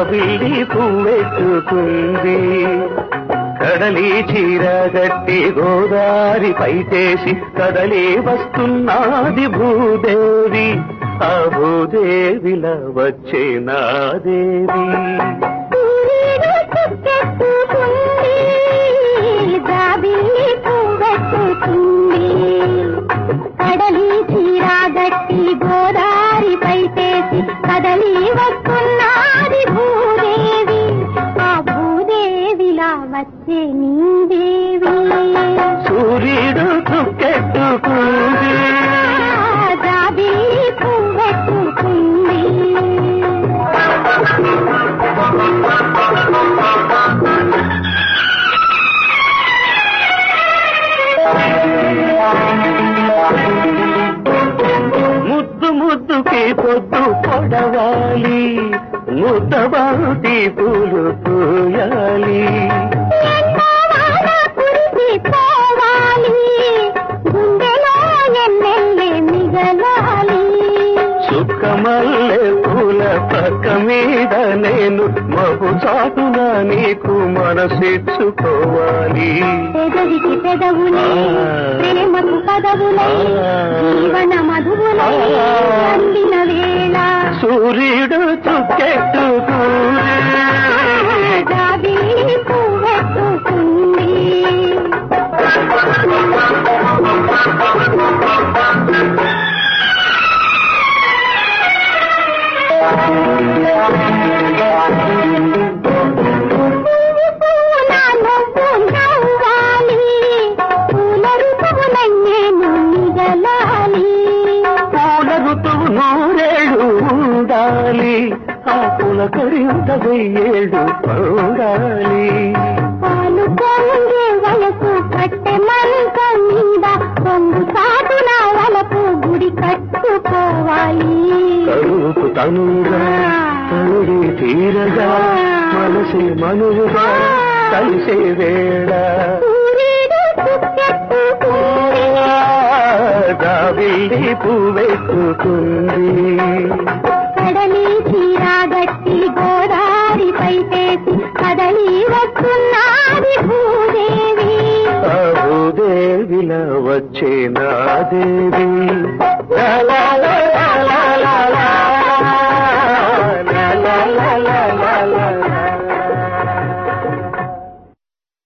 జాబిల్లి పువ్వెట్టుకుంది కడలి చీర గట్టి గోదారి పైటేసి కదలి వస్తున్నాది భూదేవి ఆ భూదేవిలా వచ్చే నా దేవి కడలి చీర గట్టి గోదారి పైటేసి కదలి వస్తున్నాది భూదేవి ఆ భూదేవిలా వచ్చే నీ దేవి సూర్యుడు చుక్కెట్టుకుంది జాబిల్లి పువ్వెట్టుకుంది ముద్దు ముద్దుకి పొద్దు పొడవాలి ముద్దబాటి పూలు పూయాలి చుక్కమల్లె పూల పక్క మీద నేను మగు చాటున నీకు మనసిచ్చుకోవాలి పెదవికి పెదవులే ప్రేమకు పదవులై జీవన మధువులై అందిన వేళ సూర్యుడు చుక్కెట్టుకుంది జాబిల్లి పువ్వెట్టుకుంది పూల ఋతువు నూరేళ్ళు ఉండాలి ఆ పులకరింత వెయ్యేళ్ళు పడాలి పాలు పొంగే వలపు కట్టె మంట మీద పొంగు సాటున వలపు గుడి కట్టుకోవాలి కరువుకు తనుగా తనుడి తీరగా మనసి మనువుగా కలిసే వేళ జాబిల్లి పువ్వెట్టుకుంది కడలి చీర గట్టి గోదారి పైటేసి కదలి వస్తున్నాది భూదేవి ఆ భూదేవిలా వచ్చే నా దేవి